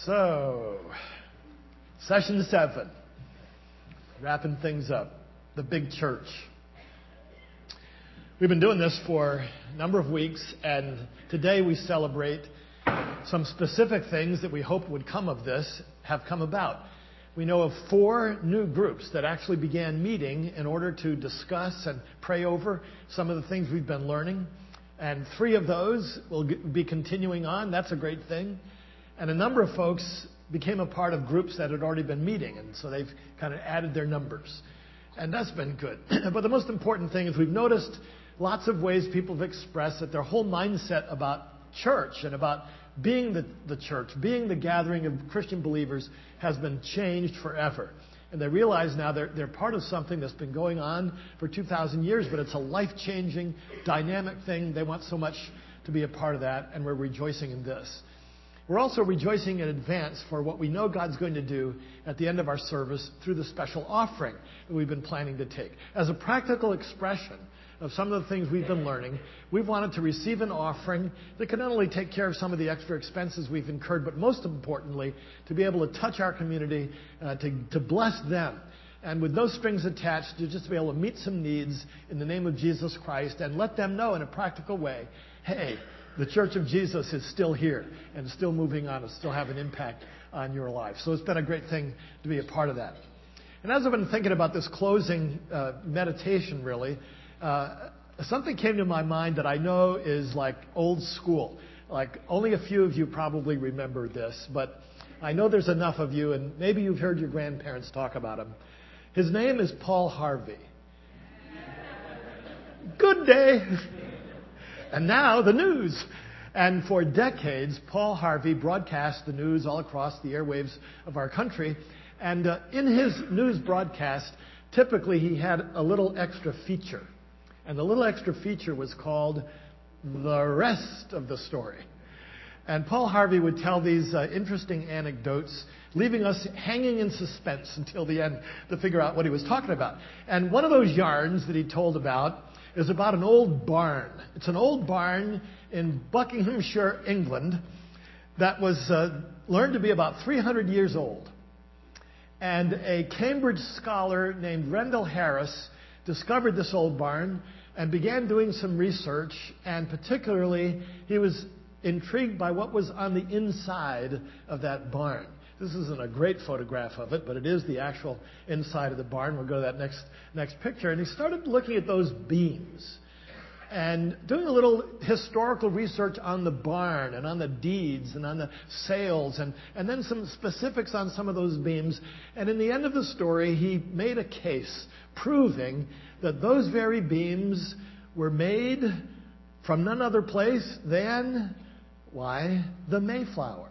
So, session 7, wrapping things up, the big church. We've been doing this for a number of weeks, and today we celebrate some specific things that we hope would come of this have come about. We know of 4 new groups that actually began meeting in order to discuss and pray over some of the things we've been learning. And 3 of those will be continuing on. That's a great thing. And a number of folks became a part of groups that had already been meeting, and so they've kind of added their numbers. And that's been good. But the most important thing is we've noticed lots of ways people have expressed that their whole mindset about church and about being the church, being the gathering of Christian believers, has been changed forever. And they realize now they're part of something that's been going on for 2,000 years, but it's a life-changing, dynamic thing. They want so much to be a part of that, and we're rejoicing in this. We're also rejoicing in advance for what we know God's going to do at the end of our service through the special offering that we've been planning to take. As a practical expression of some of the things we've been learning, we've wanted to receive an offering that can not only take care of some of the extra expenses we've incurred, but most importantly, to be able to touch our community, to bless them. And with no strings attached, to just be able to meet some needs in the name of Jesus Christ and let them know in a practical way, hey, the Church of Jesus is still here and still moving on and still have an impact on your life. So it's been a great thing to be a part of that. And as I've been thinking about this closing meditation, really, something came to my mind that I know is like old school. Like only a few of you probably remember this, but I know there's enough of you, and maybe you've heard your grandparents talk about him. His name is Paul Harvey. Good day. And now the news. And for decades, Paul Harvey broadcast the news all across the airwaves of our country. And in his news broadcast, typically he had a little extra feature. And the little extra feature was called The Rest of the Story. And Paul Harvey would tell these interesting anecdotes, leaving us hanging in suspense until the end to figure out what he was talking about. And one of those yarns that he told about is about an old barn. It's an old barn in Buckinghamshire, England, that was learned to be about 300 years old. And a Cambridge scholar named Rendell Harris discovered this old barn and began doing some research, and particularly he was intrigued by what was on the inside of that barn. This isn't a great photograph of it, but it is the actual inside of the barn. We'll go to that next picture. And he started looking at those beams and doing a little historical research on the barn and on the deeds and on the sales and then some specifics on some of those beams. And in the end of the story, he made a case proving that those very beams were made from none other place than, why, the Mayflower.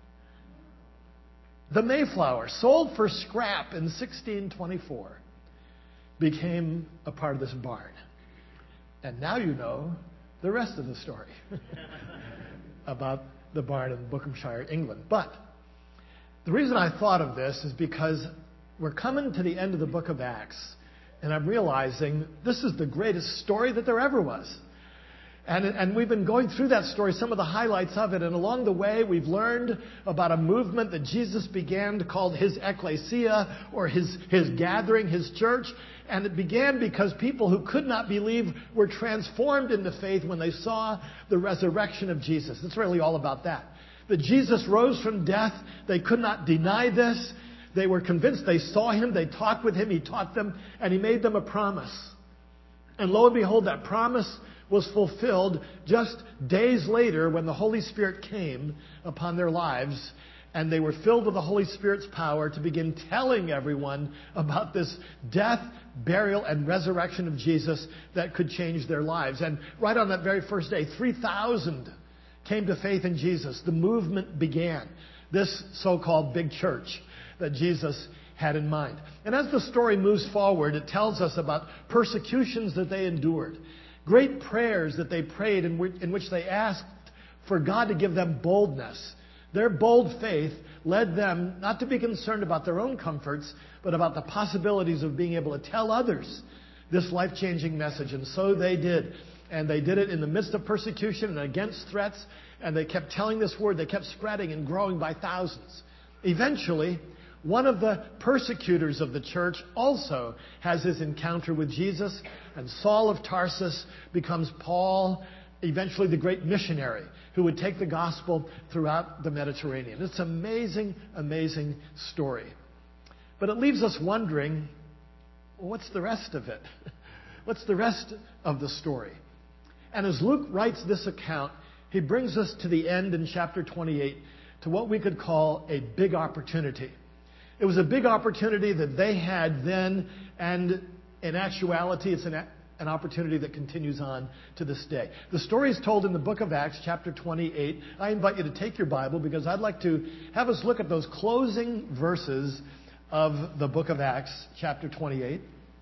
The Mayflower, sold for scrap in 1624, became a part of this barn. And now you know the rest of the story about the barn in Buckinghamshire, England. But the reason I thought of this is because we're coming to the end of the book of Acts, and I'm realizing this is the greatest story that there ever was. And we've been going through that story, some of the highlights of it. And along the way, we've learned about a movement that Jesus began called his ecclesia, or his gathering, his church. And it began because people who could not believe were transformed into faith when they saw the resurrection of Jesus. It's really all about that. That Jesus rose from death. They could not deny this. They were convinced. They saw him. They talked with him. He taught them. And he made them a promise. And lo and behold, that promise was fulfilled just days later when the Holy Spirit came upon their lives, and they were filled with the Holy Spirit's power to begin telling everyone about this death, burial, and resurrection of Jesus that could change their lives. And right on that very first day, 3,000 came to faith in Jesus. The movement began. This so-called big church that Jesus had in mind. And as the story moves forward, it tells us about persecutions that they endured. Great prayers that they prayed in which they asked for God to give them boldness. Their bold faith led them not to be concerned about their own comforts, but about the possibilities of being able to tell others this life-changing message. And so they did. And they did it in the midst of persecution and against threats. And they kept telling this word. They kept spreading and growing by thousands. Eventually, one of the persecutors of the church also has his encounter with Jesus. And Saul of Tarsus becomes Paul, eventually the great missionary who would take the gospel throughout the Mediterranean. It's an amazing, amazing story. But it leaves us wondering, well, what's the rest of it? What's the rest of the story? And as Luke writes this account, he brings us to the end in chapter 28 to what we could call a big opportunity. It was a big opportunity that they had then, and in actuality, it's an opportunity that continues on to this day. The story is told in the book of Acts, chapter 28. I invite you to take your Bible because I'd like to have us look at those closing verses of the book of Acts, chapter 28.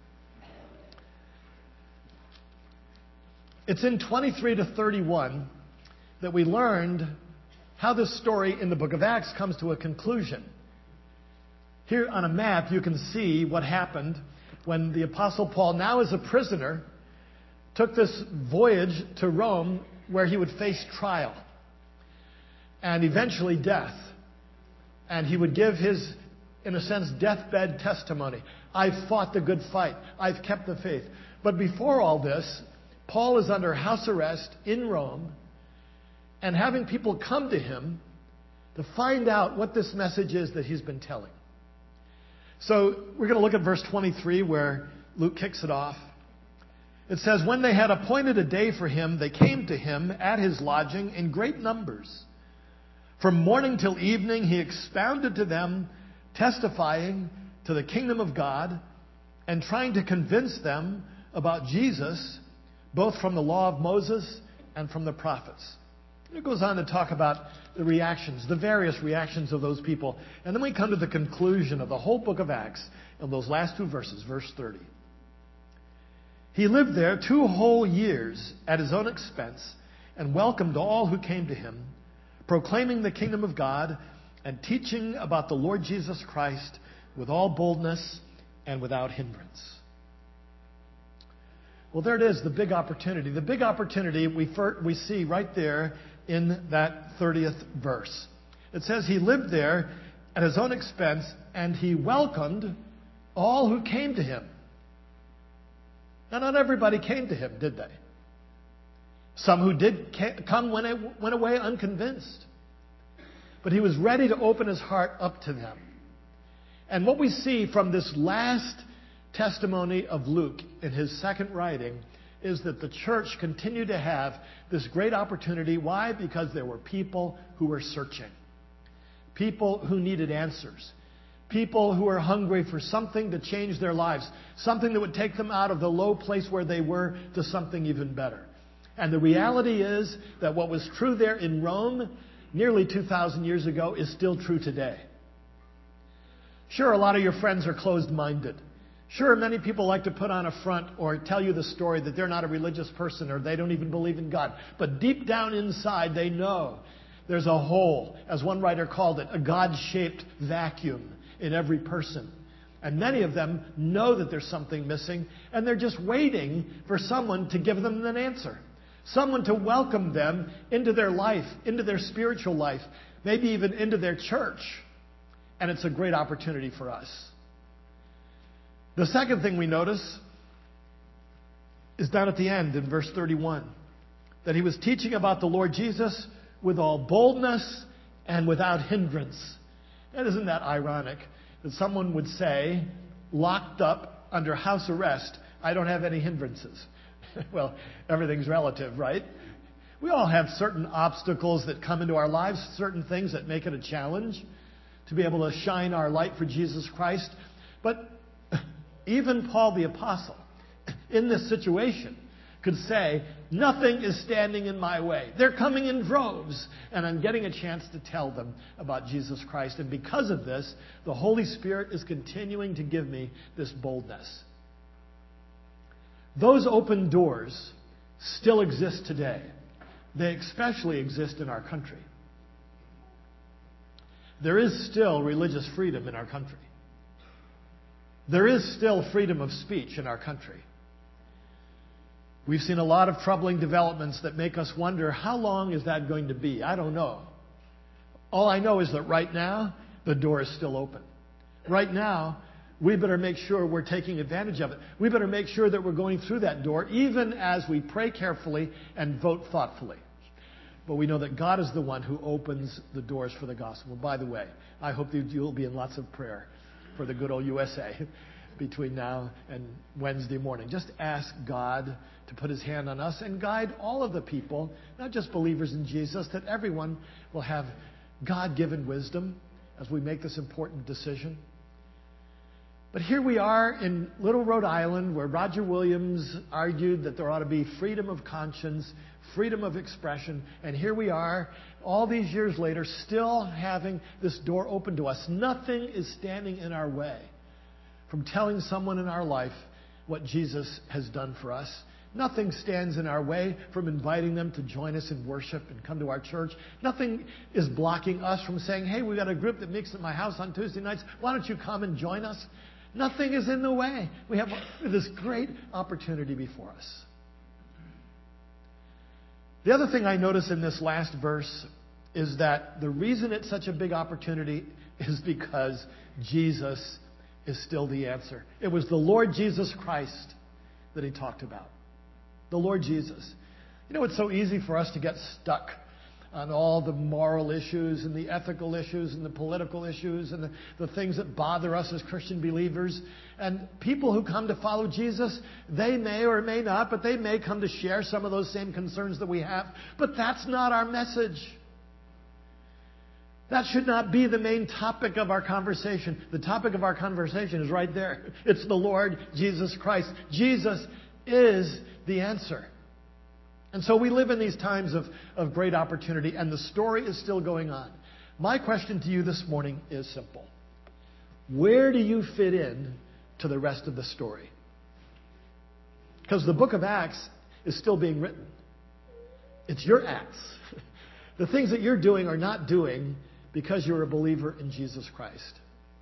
It's in 23 to 31 that we learned how this story in the book of Acts comes to a conclusion. Here on a map, you can see what happened when the Apostle Paul, now as a prisoner, took this voyage to Rome where he would face trial and eventually death. And he would give his, in a sense, deathbed testimony. I've fought the good fight. I've kept the faith. But before all this, Paul is under house arrest in Rome and having people come to him to find out what this message is that he's been telling. So we're going to look at verse 23 where Luke kicks it off. It says, when they had appointed a day for him, they came to him at his lodging in great numbers. From morning till evening he expounded to them, testifying to the kingdom of God and trying to convince them about Jesus, both from the law of Moses and from the prophets. It goes on to talk about the reactions, the various reactions of those people. And then we come to the conclusion of the whole book of Acts in those last two verses, verse 30. He lived there 2 whole years at his own expense and welcomed all who came to him, proclaiming the kingdom of God and teaching about the Lord Jesus Christ with all boldness and without hindrance. Well, there it is, the big opportunity. The big opportunity we see right there in that 30th verse. It says he lived there at his own expense and he welcomed all who came to him. Now, not everybody came to him, did they? Some who did come went away unconvinced. But he was ready to open his heart up to them. And what we see from this last testimony of Luke in his second writing is that the church continued to have this great opportunity. Why? Because there were people who were searching. People who needed answers. People who were hungry for something to change their lives. Something that would take them out of the low place where they were to something even better. And the reality is that what was true there in Rome nearly 2,000 years ago is still true today. Sure, a lot of your friends are closed-minded. Sure, many people like to put on a front or tell you the story that they're not a religious person or they don't even believe in God. But deep down inside, they know there's a hole, as one writer called it, a God-shaped vacuum in every person. And many of them know that there's something missing, and they're just waiting for someone to give them an answer. Someone to welcome them into their life, into their spiritual life, maybe even into their church. And it's a great opportunity for us. The second thing we notice is down at the end in verse 31, that he was teaching about the Lord Jesus with all boldness and without hindrance. And isn't that ironic that someone would say, locked up under house arrest, I don't have any hindrances? Well, everything's relative, right? We all have certain obstacles that come into our lives, certain things that make it a challenge to be able to shine our light for Jesus Christ. But even Paul the Apostle, in this situation, could say, nothing is standing in my way. They're coming in droves, and I'm getting a chance to tell them about Jesus Christ. And because of this, the Holy Spirit is continuing to give me this boldness. Those open doors still exist today. They especially exist in our country. There is still religious freedom in our country. There is still freedom of speech in our country. We've seen a lot of troubling developments that make us wonder, how long is that going to be? I don't know. All I know is that right now, the door is still open. Right now, we better make sure we're taking advantage of it. We better make sure that we're going through that door, even as we pray carefully and vote thoughtfully. But we know that God is the one who opens the doors for the gospel. By the way, I hope that you'll be in lots of prayer for the good old USA between now and Wednesday morning. Just ask God to put His hand on us and guide all of the people, not just believers in Jesus, that everyone will have God-given wisdom as we make this important decision. But here we are in Little Rhode Island, where Roger Williams argued that there ought to be freedom of conscience, freedom of expression. And here we are, all these years later, still having this door open to us. Nothing is standing in our way from telling someone in our life what Jesus has done for us. Nothing stands in our way from inviting them to join us in worship and come to our church. Nothing is blocking us from saying, hey, we've got a group that meets at my house on Tuesday nights. Why don't you come and join us? Nothing is in the way. We have this great opportunity before us. The other thing I notice in this last verse is that the reason it's such a big opportunity is because Jesus is still the answer. It was the Lord Jesus Christ that he talked about. The Lord Jesus. You know, it's so easy for us to get stuck on all the moral issues and the ethical issues and the political issues and the things that bother us as Christian believers. And people who come to follow Jesus, they may or may not, but they may come to share some of those same concerns that we have. But that's not our message. That should not be the main topic of our conversation. The topic of our conversation is right there. It's the Lord Jesus Christ. Jesus is the answer. And so we live in these times of great opportunity, and the story is still going on. My question to you this morning is simple. Where do you fit in to the rest of the story? Because the book of Acts is still being written. It's your Acts. The things that you're doing are not doing because you're a believer in Jesus Christ.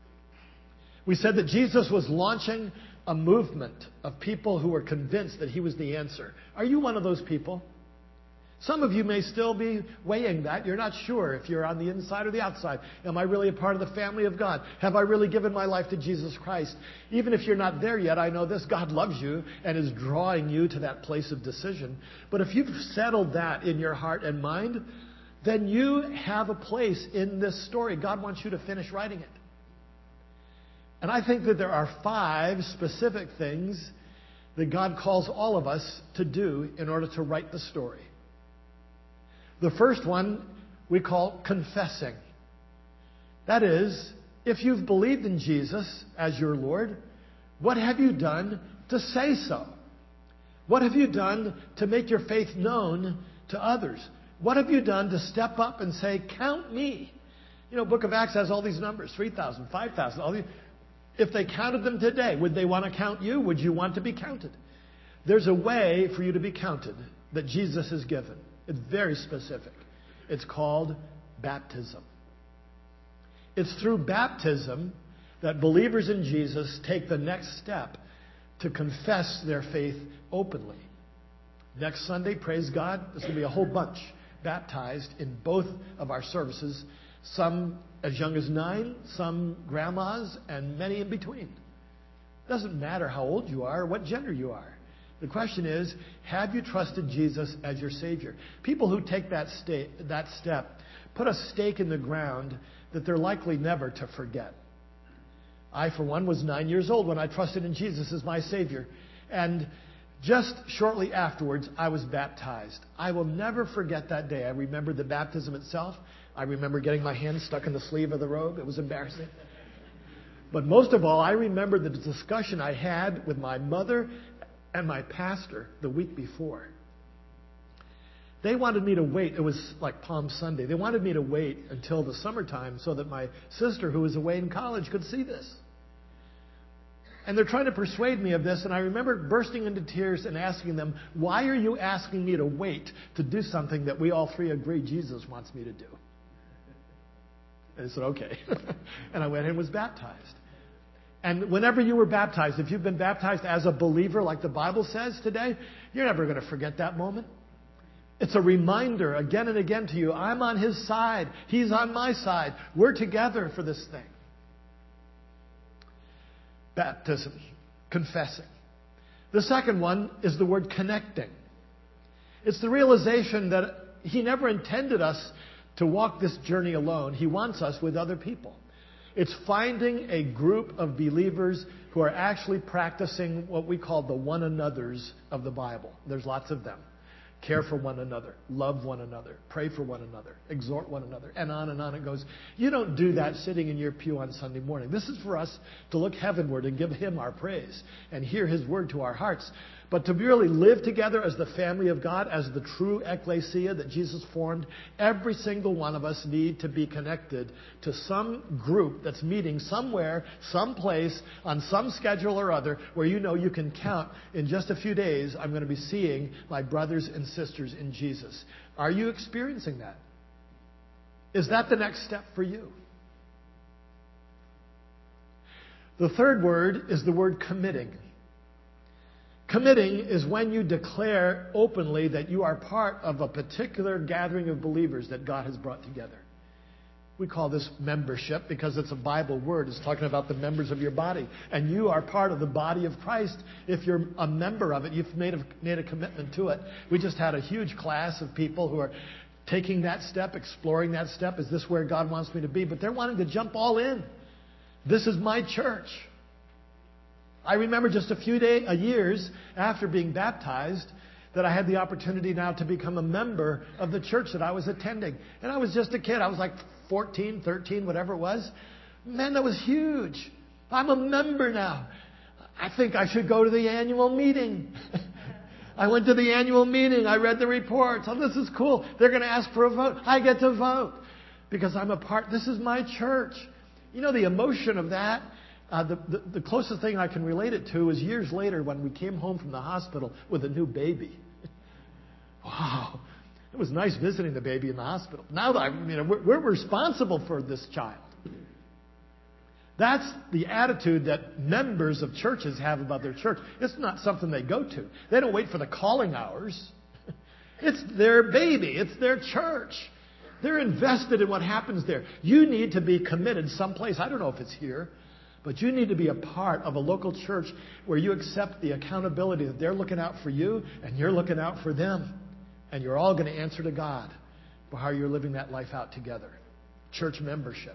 We said that Jesus was launching a movement of people who were convinced that he was the answer. Are you one of those people? Some of you may still be weighing that. You're not sure if you're on the inside or the outside. Am I really a part of the family of God? Have I really given my life to Jesus Christ? Even if you're not there yet, I know this. God loves you and is drawing you to that place of decision. But if you've settled that in your heart and mind, then you have a place in this story. God wants you to finish writing it. And I think that there are 5 specific things that God calls all of us to do in order to write the story. The first one we call confessing. That is, if you've believed in Jesus as your Lord, what have you done to say so? What have you done to make your faith known to others? What have you done to step up and say, count me? You know, Book of Acts has all these numbers, 3,000, 5,000, all these. If they counted them today, would they want to count you? Would you want to be counted? There's a way for you to be counted that Jesus has given. It's very specific. It's called baptism. It's through baptism that believers in Jesus take the next step to confess their faith openly. Next Sunday, praise God, there's going to be a whole bunch baptized in both of our services. Some as young as 9, some grandmas, and many in between. It doesn't matter how old you are or what gender you are. The question is, have you trusted Jesus as your Savior? People who take that step put a stake in the ground that they're likely never to forget. I, for one, was 9 years old when I trusted in Jesus as my Savior. And just shortly afterwards, I was baptized. I will never forget that day. I remember the baptism itself. I remember getting my hand stuck in the sleeve of the robe. It was embarrassing. But most of all, I remember the discussion I had with my mother and my pastor the week before. They wanted me to wait. It was like Palm Sunday. They wanted me to wait until the summertime so that my sister, who was away in college, could see this. And they're trying to persuade me of this. And I remember bursting into tears and asking them, why are you asking me to wait to do something that we all 3 agree Jesus wants me to do? And I said, okay. And I went and was baptized. And whenever you were baptized, if you've been baptized as a believer like the Bible says today, you're never going to forget that moment. It's a reminder again and again to you, I'm on His side. He's on my side. We're together for this thing. Baptism, confessing. The second one is the word connecting. It's the realization that He never intended us to walk this journey alone. He wants us with other people. It's finding a group of believers who are actually practicing what we call the one another's of the Bible. There's lots of them. Care for one another, love one another, pray for one another, exhort one another, and on it goes. You don't do that sitting in your pew on Sunday morning. This is for us to look heavenward and give Him our praise and hear His word to our hearts. But to really live together as the family of God, as the true ecclesia that Jesus formed, every single one of us need to be connected to some group that's meeting somewhere, someplace, on some schedule or other, where you know you can count in just a few days, I'm going to be seeing my brothers and sisters in Jesus. Are you experiencing that? Is that the next step for you? The third word is the word committing. Committing is when you declare openly that you are part of a particular gathering of believers that God has brought together. We call this membership because it's a Bible word. It's talking about the members of your body. And you are part of the body of Christ. If you're a member of it, you've made a commitment to it. We just had a huge class of people who are taking that step, exploring that step. Is this where God wants me to be? But they're wanting to jump all in. This is my church. I remember just a few years after being baptized that I had the opportunity now to become a member of the church that I was attending. And I was just a kid. I was like 14, 13, whatever it was. Man, that was huge. I'm a member now. I think I should go to the annual meeting. I went to the annual meeting. I read the reports. Oh, this is cool. They're going to ask for a vote. I get to vote because I'm a part. This is my church. You know, the emotion of that. The closest thing I can relate it to is years later when we came home from the hospital with a new baby. Wow. It was nice visiting the baby in the hospital. Now that we're responsible for this child. That's the attitude that members of churches have about their church. It's not something they go to. They don't wait for the calling hours. It's their baby. It's their church. They're invested in what happens there. You need to be committed someplace. I don't know if it's here. But you need to be a part of a local church where you accept the accountability that they're looking out for you and you're looking out for them. And you're all going to answer to God for how you're living that life out together. Church membership.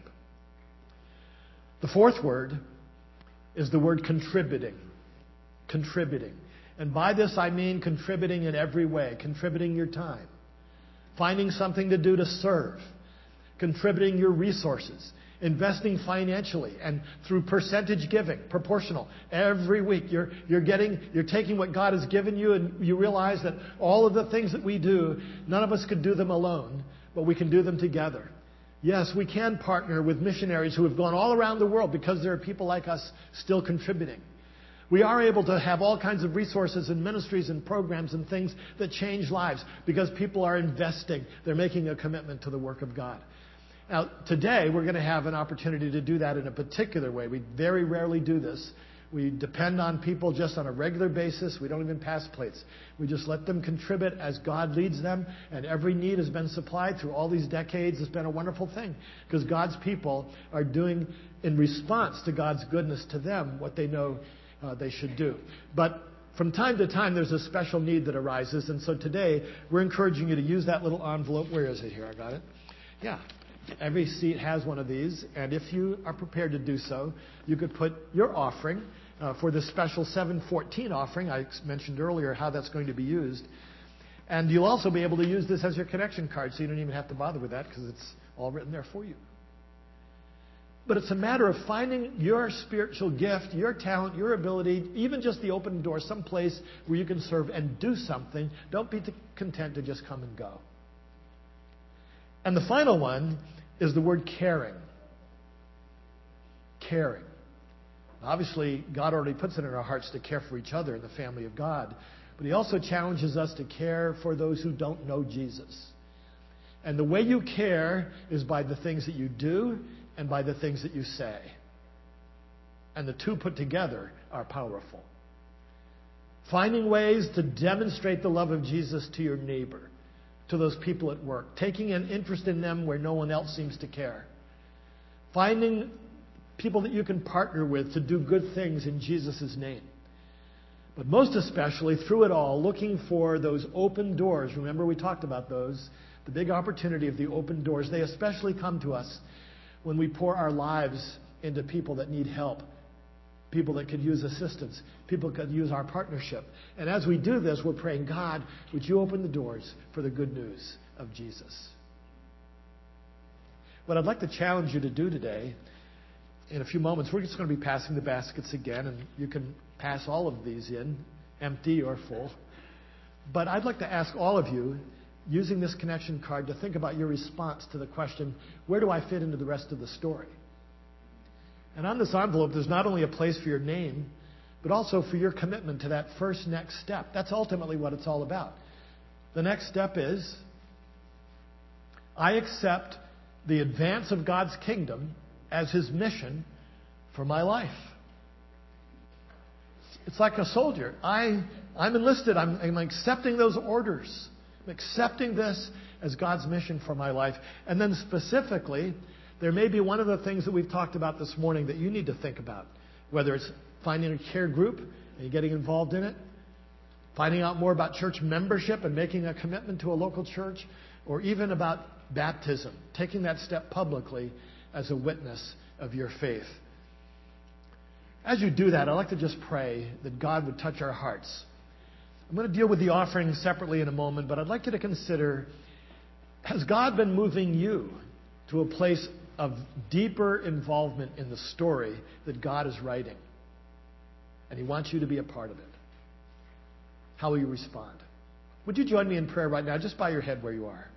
The fourth word is the word contributing. Contributing. And by this I mean contributing in every way. Contributing your time. Finding something to do to serve. Contributing your resources. Investing financially and through percentage giving, proportional. Every week you're taking what God has given you and you realize that all of the things that we do, none of us could do them alone, but we can do them together. Yes, we can partner with missionaries who have gone all around the world because there are people like us still contributing. We are able to have all kinds of resources and ministries and programs and things that change lives because people are investing. They're making a commitment to the work of God. Now, today, we're going to have an opportunity to do that in a particular way. We very rarely do this. We depend on people just on a regular basis. We don't even pass plates. We just let them contribute as God leads them, and every need has been supplied through all these decades. It's been a wonderful thing because God's people are doing, in response to God's goodness to them, what they know they should do. But from time to time, there's a special need that arises, and so today, we're encouraging you to use that little envelope. Where is it here? I got it. Yeah. Every seat has one of these, and if you are prepared to do so, you could put your offering for this special 714 offering. I mentioned earlier how that's going to be used. And you'll also be able to use this as your connection card, so you don't even have to bother with that because it's all written there for you. But it's a matter of finding your spiritual gift, your talent, your ability, even just the open door, someplace where you can serve and do something. Don't be content to just come and go. And the final one is the word caring. Caring. Obviously, God already puts it in our hearts to care for each other in the family of God. But He also challenges us to care for those who don't know Jesus. And the way you care is by the things that you do and by the things that you say. And the two put together are powerful. Finding ways to demonstrate the love of Jesus to your neighbor, to those people at work. Taking an interest in them where no one else seems to care. Finding people that you can partner with to do good things in Jesus' name. But most especially, through it all, looking for those open doors. Remember, we talked about those. The big opportunity of the open doors. They especially come to us when we pour our lives into people that need help. People that could use assistance. People that could use our partnership. And as we do this, we're praying, God, would you open the doors for the good news of Jesus? What I'd like to challenge you to do today, in a few moments, we're just going to be passing the baskets again, and you can pass all of these in, empty or full. But I'd like to ask all of you, using this connection card, to think about your response to the question, where do I fit into the rest of the story? And on this envelope, there's not only a place for your name, but also for your commitment to that first next step. That's ultimately what it's all about. The next step is, I accept the advance of God's kingdom as His mission for my life. It's like a soldier. I'm enlisted. I'm accepting those orders. I'm accepting this as God's mission for my life. And then specifically, there may be one of the things that we've talked about this morning that you need to think about. Whether it's finding a care group and getting involved in it, finding out more about church membership and making a commitment to a local church, or even about baptism, taking that step publicly as a witness of your faith. As you do that, I'd like to just pray that God would touch our hearts. I'm going to deal with the offering separately in a moment, but I'd like you to consider, has God been moving you to a place of deeper involvement in the story that God is writing? And He wants you to be a part of it. How will you respond? Would you join me in prayer right now? Just bow your head where you are.